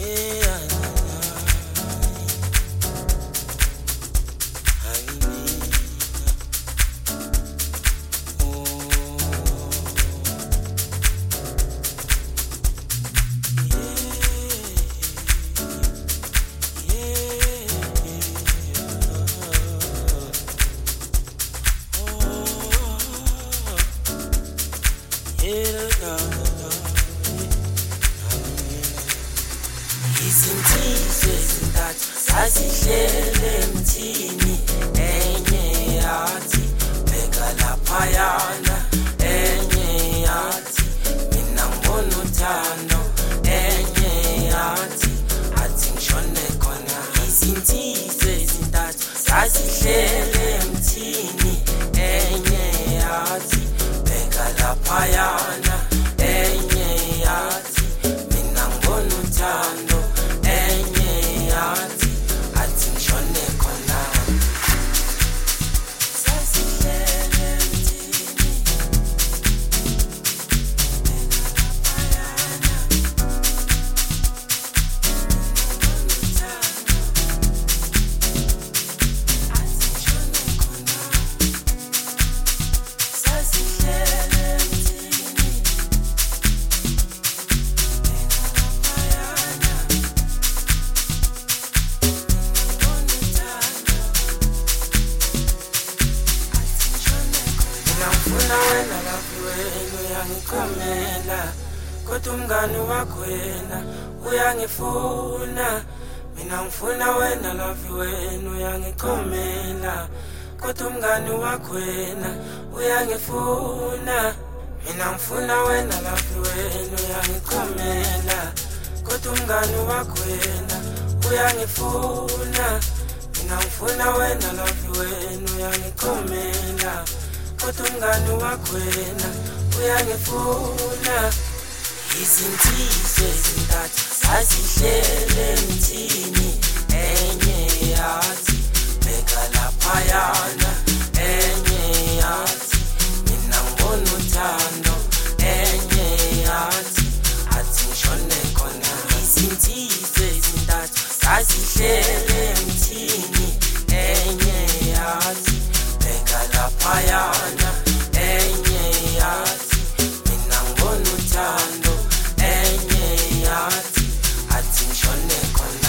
Izintize ezintathu zasihlele emthini, enye yathi bheka laphayana, enye yathi mina ngibona uthando, enye yathi athi ngishone khona. Izintize ezintathu zasihlele emthini, enye yathi bheka laphayana, enye yathi mina ngibona uthando, enye yathi athi ngishone khona. Sasihlele emthini, laphayana, uthando, athi ngishone khona. Sasihlele emthini, ngifuna wena laphi wena uyangikhomela, kodwa umngani wakho wena uyangifuna. Mina ngifuna wena laphi wena uyangikhomela, kodwa umngani wakho wena uyangifuna. Mina ngifuna wena laphi wena uyangikhomela, kodwa umngani wakho wena uyangifuna. Mina ngifuna wena laphi wena uyangikhomela, kodwa umngani wakho wena uyangifuna. Izintize ezintathu zasihlele emthini, enye yathi bheka laphayana, enye yathi mina ngibona uthando, enye yathi athi ngishone khona. Izintize ezintathu zasihlele emthini, enye yathi bheka laphayana, enye yathi mina ngibona uthando, enye yathi athi ngishone khona.